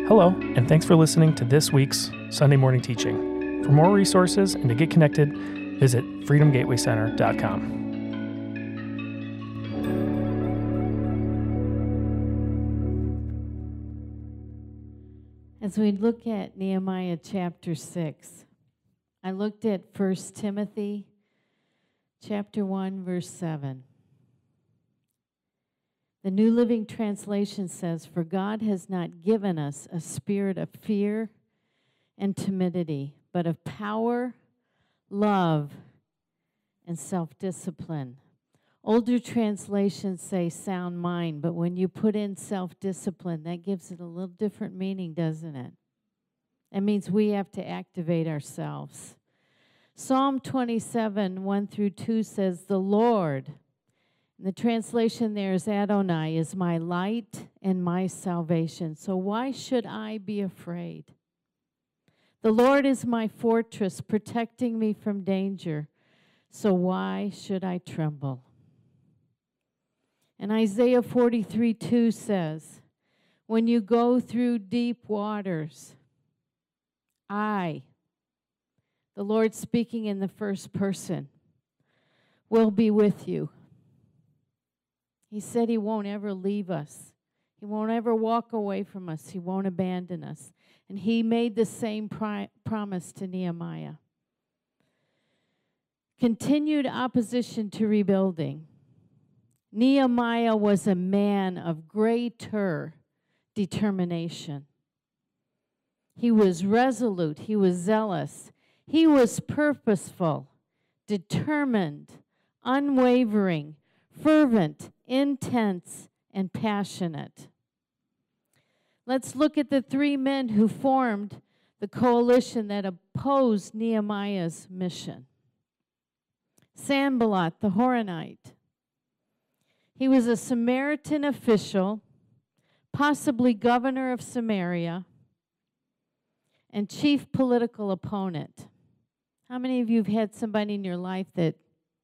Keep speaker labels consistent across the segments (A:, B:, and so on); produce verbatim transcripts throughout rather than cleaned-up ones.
A: Hello, and thanks for listening to this week's Sunday Morning Teaching. For more resources and to get connected, visit freedom gateway center dot com.
B: As we look at Nehemiah chapter six, I looked at First Timothy chapter one, verse seven. The New Living Translation says, "For God has not given us a spirit of fear and timidity, but of power, love, and self-discipline." Older translations say sound mind, but when you put in self-discipline, that gives it a little different meaning, doesn't it? It means we have to activate ourselves. Psalm twenty-seven, one through two says, "The Lord," and the translation there is Adonai, "is my light and my salvation. So why should I be afraid? The Lord is my fortress, protecting me from danger. So why should I tremble?" And Isaiah forty-three, two says, "When you go through deep waters, I," the Lord speaking in the first person, "will be with you." He said he won't ever leave us. He won't ever walk away from us. He won't abandon us. And he made the same pri- promise to Nehemiah. Continued opposition to rebuilding. Nehemiah was a man of greater determination. He was resolute. He was zealous. He was purposeful, determined, unwavering, fervent, intense, and passionate. Let's look at the three men who formed the coalition that opposed Nehemiah's mission. Sanballat the Horonite. He was a Samaritan official, possibly governor of Samaria, and chief political opponent. How many of you have had somebody in your life that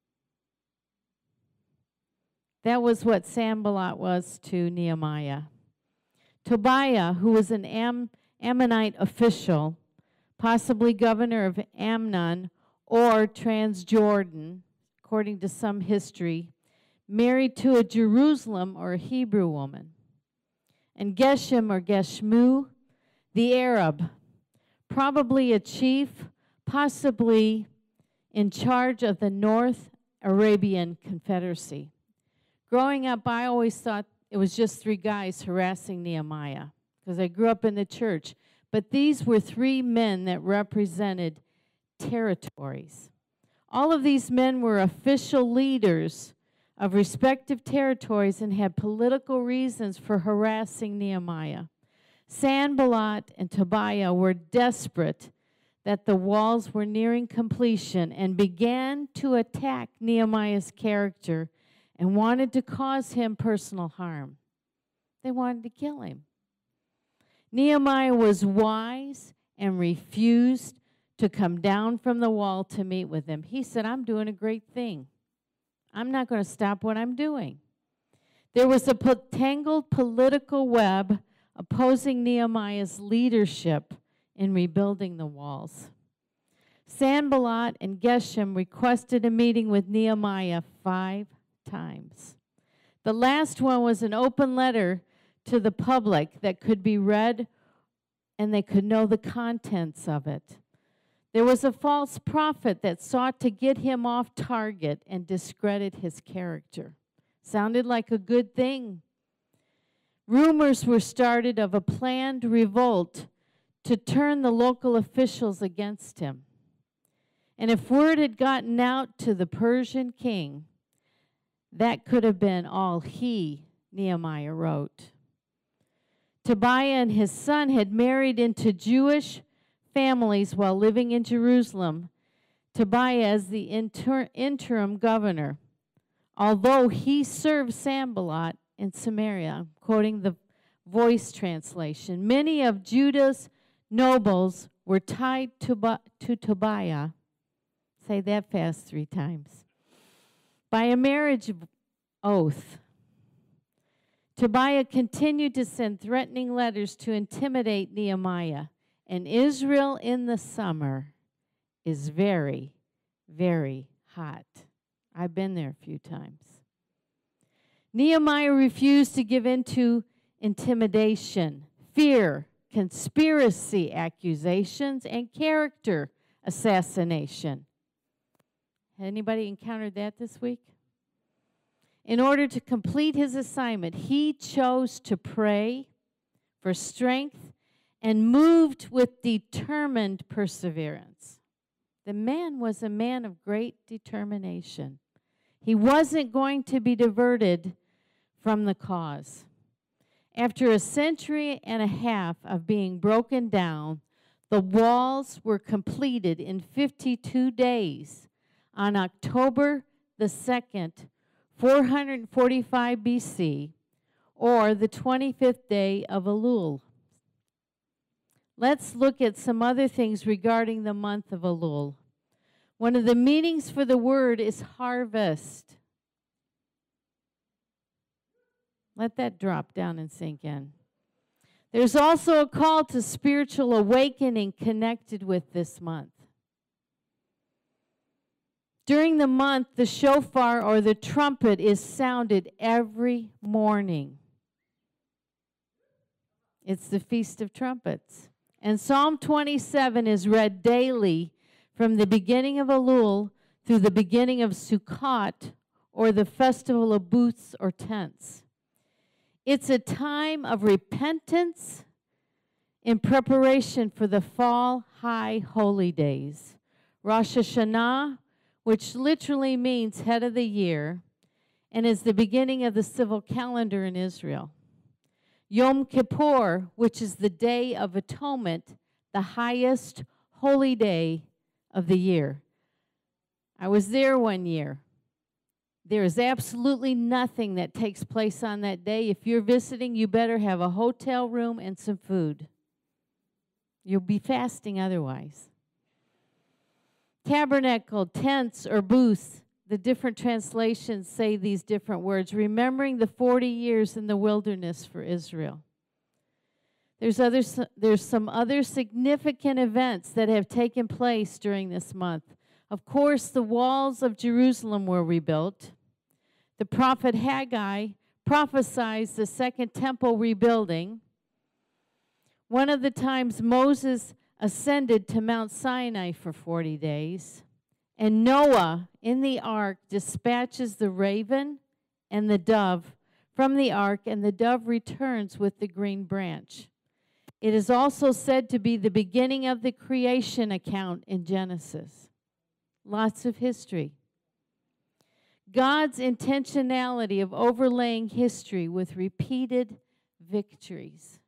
B: that was what Sanballat was to Nehemiah? Tobiah, who was an Am, Ammonite official, possibly governor of Ammon or Transjordan, according to some history, married to a Jerusalem or a Hebrew woman. And Geshem or Geshmu, the Arab, probably a chief, possibly in charge of the North Arabian Confederacy. Growing up, I always thought it was just three guys harassing Nehemiah because I grew up in the church. But these were three men that represented territories. All of these men were official leaders of respective territories and had political reasons for harassing Nehemiah. Sanballat and Tobiah were desperate that the walls were nearing completion and began to attack Nehemiah's character and wanted to cause him personal harm. They wanted to kill him. Nehemiah was wise and refused to come down from the wall to meet with them. He said, "I'm doing a great thing. I'm not going to stop what I'm doing." There was a tangled political web opposing Nehemiah's leadership in rebuilding the walls. Sanballat and Geshem requested a meeting with Nehemiah five times. The last one was an open letter to the public that could be read and they could know the contents of it. There was a false prophet that sought to get him off target and discredit his character. Sounded like a good thing. Rumors were started of a planned revolt to turn the local officials against him. And if word had gotten out to the Persian king, that could have been all he, Nehemiah, wrote. Tobiah and his son had married into Jewish families while living in Jerusalem. Tobiah as the inter interim governor, although he served Sanballat in Samaria. I'm quoting the Voice translation. Many of Judah's nobles were tied to, to Tobiah. Say that fast three times. By a marriage oath. Tobiah continued to send threatening letters to intimidate Nehemiah. And Israel in the summer is very, very hot. I've been there a few times. Nehemiah refused to give in to intimidation, fear, conspiracy accusations, and character assassination. Anybody encountered that this week? In order to complete his assignment, he chose to pray for strength and moved with determined perseverance. The man was a man of great determination. He wasn't going to be diverted from the cause. After a century and a half of being broken down, the walls were completed in fifty-two days on October the second, four forty-five B C, or the twenty-fifth day of Elul. Let's look at some other things regarding the month of Elul. One of the meanings for the word is harvest. Let that drop down and sink in. There's also a call to spiritual awakening connected with this month. During the month, the shofar or the trumpet is sounded every morning. It's the Feast of Trumpets. And Psalm twenty-seven is read daily from the beginning of Elul through the beginning of Sukkot, or the festival of booths or tents. It's a time of repentance in preparation for the fall high holy days. Rosh Hashanah, which literally means head of the year, and is the beginning of the civil calendar in Israel. Yom Kippur, which is the Day of Atonement, the highest holy day of the year. I was there one year. There is absolutely nothing that takes place on that day. If you're visiting, you better have a hotel room and some food. You'll be fasting otherwise. Tabernacle, tents, or booths, the different translations say these different words, remembering the forty years in the wilderness for Israel. There's, other, there's some other significant events that have taken place during this month. Of course, the walls of Jerusalem were rebuilt. The prophet Haggai prophesied the second temple rebuilding. One of the times Moses ascended to Mount Sinai for forty days. And Noah, in the ark, dispatches the raven and the dove from the ark, and the dove returns with the green branch. It is also said to be the beginning of the creation account in Genesis. Lots of history. God's intentionality of overlaying history with repeated victories.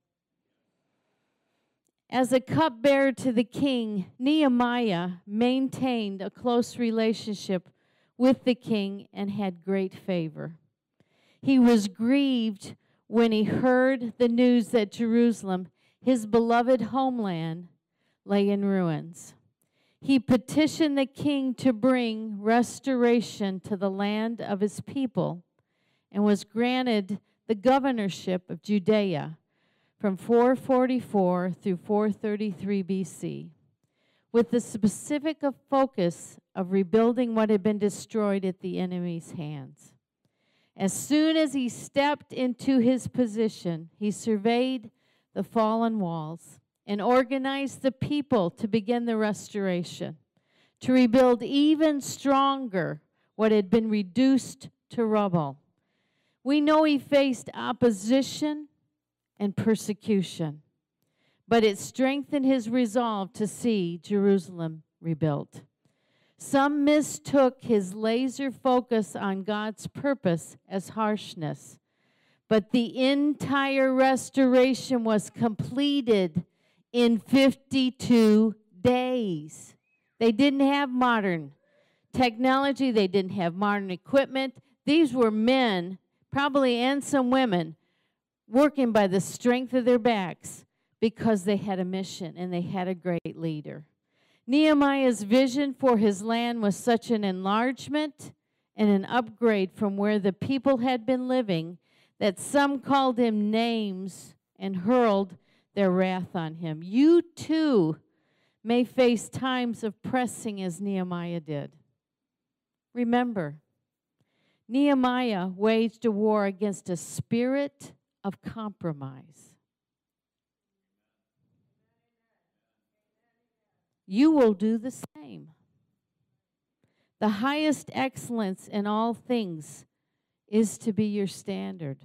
B: As a cupbearer to the king, Nehemiah maintained a close relationship with the king and had great favor. He was grieved when he heard the news that Jerusalem, his beloved homeland, lay in ruins. He petitioned the king to bring restoration to the land of his people and was granted the governorship of Judea from four forty-four through four thirty-three B C, with the specific of focus of rebuilding what had been destroyed at the enemy's hands. As soon as he stepped into his position, he surveyed the fallen walls and organized the people to begin the restoration, to rebuild even stronger what had been reduced to rubble. We know he faced opposition and persecution, but it strengthened his resolve to see Jerusalem rebuilt. Some mistook his laser focus on God's purpose as harshness, but the entire restoration was completed in fifty-two days. They didn't have modern technology. They didn't have modern equipment. These were men, probably, and some women, working by the strength of their backs because they had a mission and they had a great leader. Nehemiah's vision for his land was such an enlargement and an upgrade from where the people had been living that some called him names and hurled their wrath on him. You too may face times of pressing as Nehemiah did. Remember, Nehemiah waged a war against a spirit of compromise. You will do the same. The highest excellence in all things is to be your standard.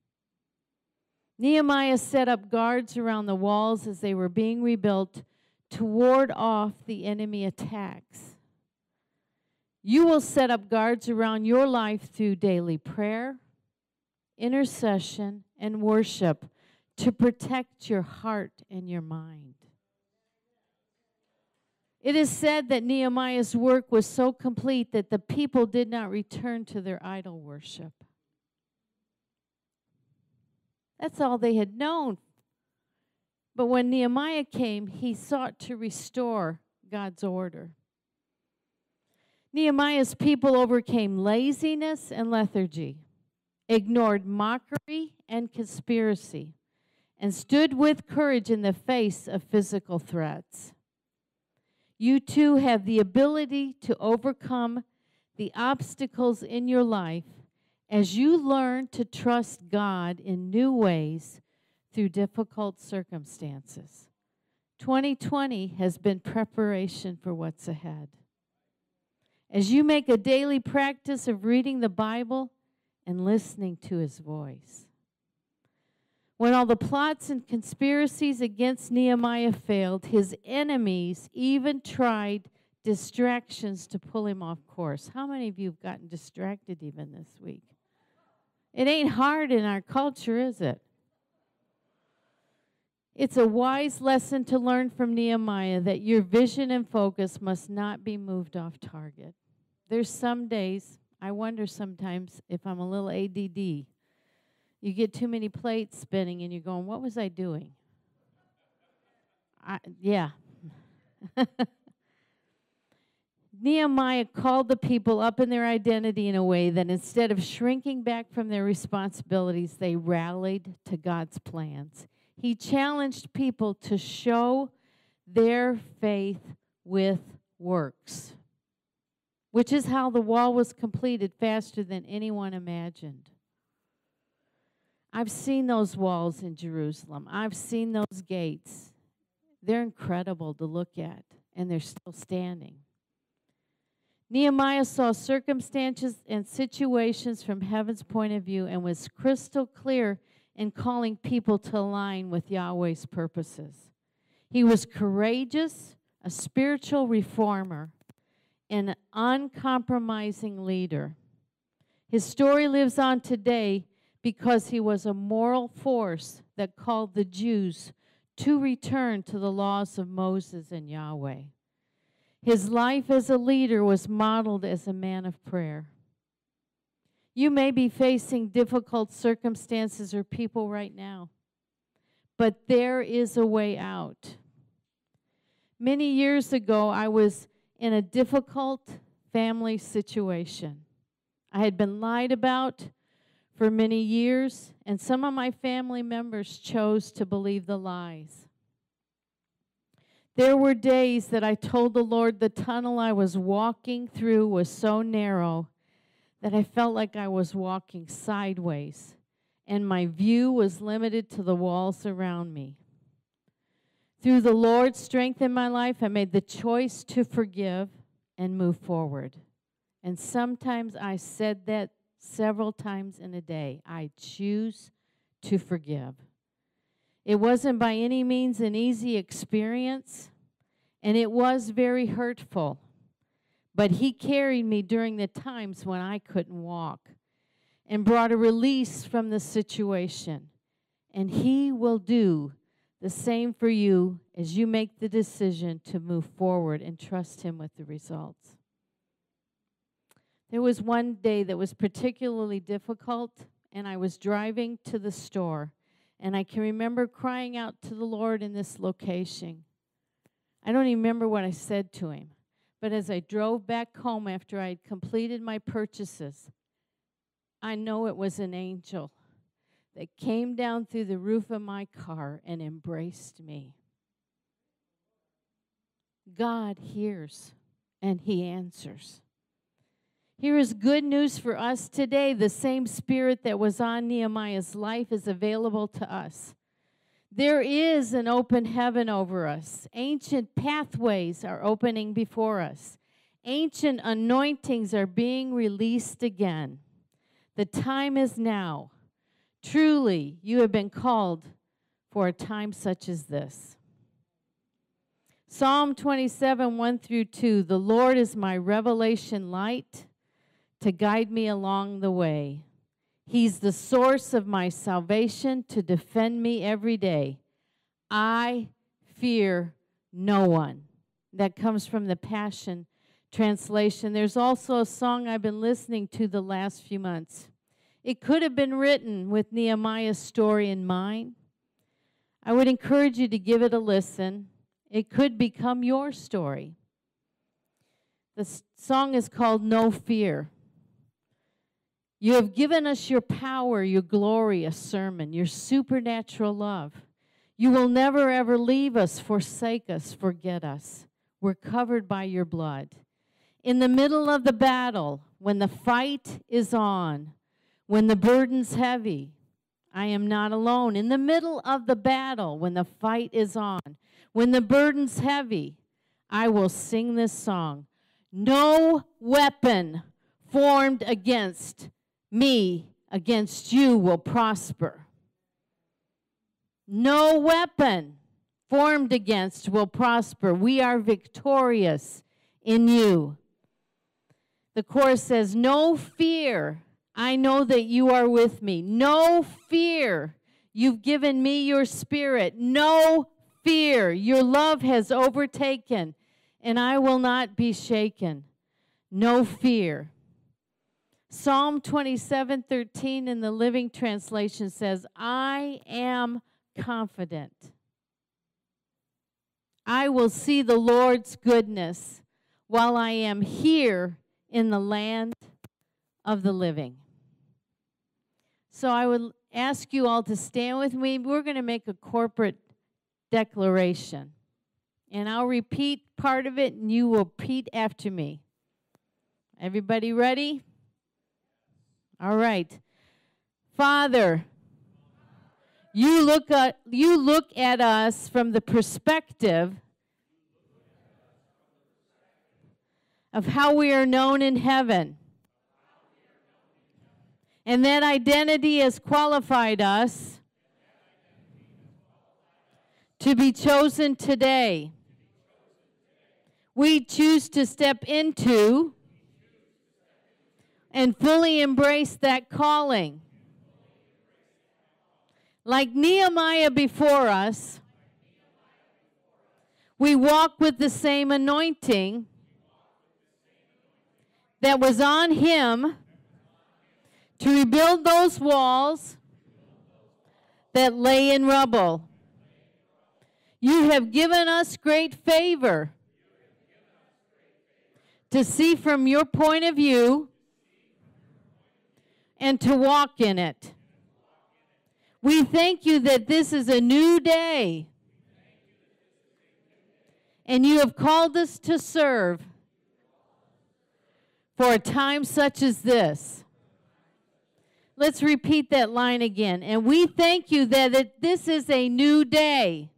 B: Nehemiah set up guards around the walls as they were being rebuilt to ward off the enemy attacks. You will set up guards around your life through daily prayer, intercession, and worship to protect your heart and your mind. It is said that Nehemiah's work was so complete that the people did not return to their idol worship. That's all they had known. But when Nehemiah came, he sought to restore God's order. Nehemiah's people overcame laziness and lethargy, ignored mockery and conspiracy, and stood with courage in the face of physical threats. You too have the ability to overcome the obstacles in your life as you learn to trust God in new ways through difficult circumstances. twenty twenty has been preparation for what's ahead. As you make a daily practice of reading the Bible and listening to His voice. When all the plots and conspiracies against Nehemiah failed, his enemies even tried distractions to pull him off course. How many of you have gotten distracted even this week? It ain't hard in our culture, is it? It's a wise lesson to learn from Nehemiah that your vision and focus must not be moved off target. There's some days, I wonder sometimes if I'm a little A D D. You get too many plates spinning and you're going, what was I doing? I, yeah. Nehemiah called the people up in their identity in a way that instead of shrinking back from their responsibilities, they rallied to God's plans. He challenged people to show their faith with works, which is how the wall was completed faster than anyone imagined. I've seen those walls in Jerusalem. I've seen those gates. They're incredible to look at, and they're still standing. Nehemiah saw circumstances and situations from heaven's point of view and was crystal clear in calling people to align with Yahweh's purposes. He was courageous, a spiritual reformer, and an uncompromising leader. His story lives on today because he was a moral force that called the Jews to return to the laws of Moses and Yahweh. His life as a leader was modeled as a man of prayer. You may be facing difficult circumstances or people right now, but there is a way out. Many years ago, I was in a difficult family situation. I had been lied about for many years, and some of my family members chose to believe the lies. There were days that I told the Lord the tunnel I was walking through was so narrow that I felt like I was walking sideways, and my view was limited to the walls around me. Through the Lord's strength in my life, I made the choice to forgive and move forward. And sometimes I said that several times in a day. I choose to forgive. It wasn't by any means an easy experience, and it was very hurtful. But He carried me during the times when I couldn't walk and brought a release from the situation. And He will do the same for you as you make the decision to move forward and trust Him with the results. There was one day that was particularly difficult, and I was driving to the store, and I can remember crying out to the Lord in this location. I don't even remember what I said to Him, but as I drove back home after I had completed my purchases, I know it was an angel that came down through the roof of my car and embraced me. God hears and He answers. Here is good news for us today. The same Spirit that was on Nehemiah's life is available to us. There is an open heaven over us. Ancient pathways are opening before us. Ancient anointings are being released again. The time is now. Truly, you have been called for a time such as this. Psalm twenty-seven, one through two, the Lord is my revelation light to guide me along the way. He's the source of my salvation to defend me every day. I fear no one. That comes from the Passion Translation. There's also a song I've been listening to the last few months. It could have been written with Nehemiah's story in mind. I would encourage you to give it a listen. It could become your story. The song is called No Fear. You have given us your power, your glory, a sermon, your supernatural love. You will never, ever leave us, forsake us, forget us. We're covered by your blood. In the middle of the battle, when the fight is on, when the burden's heavy, I am not alone. In the middle of the battle, when the fight is on, when the burden's heavy, I will sing this song. No weapon formed against me, against you, will prosper. No weapon formed against will prosper. We are victorious in you. The chorus says, no fear. I know that you are with me. No fear. You've given me your Spirit. No fear. Your love has overtaken, and I will not be shaken. No fear. Psalm twenty-seven, thirteen in the Living Translation says, I am confident. I will see the Lord's goodness while I am here in the land of the living. So I would ask you all to stand with me. We're going to make a corporate declaration. And I'll repeat part of it, and you will repeat after me. Everybody ready? All right. Father, you look at, you look at us from the perspective of how we are known in heaven. And that identity has qualified us to be chosen today. We choose to step into and fully embrace that calling. Like Nehemiah before us, we walk with the same anointing that was on him to rebuild those walls that lay in rubble. You have given us great favor to see from your point of view and to walk in it. We thank you that this is a new day, and you have called us to serve for a time such as this. Let's repeat that line again. And we thank you that it, this is a new day.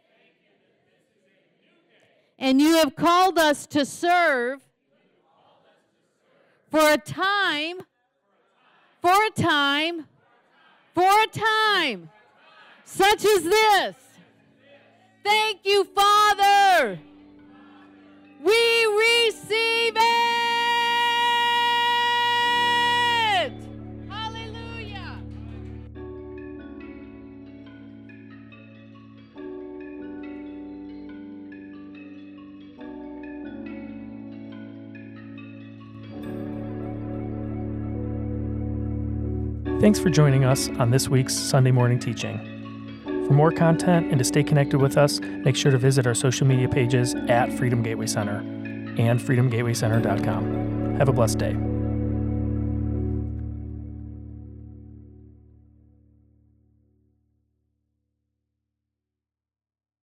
B: And you have called us to serve for a time, for a time, for a time such as this. Thank you, Father. We receive it. Hallelujah.
A: Thanks for joining us on this week's Sunday morning teaching. For more content and to stay connected with us, make sure to visit our social media pages at Freedom Gateway Center and freedom gateway center dot com. Have a blessed day.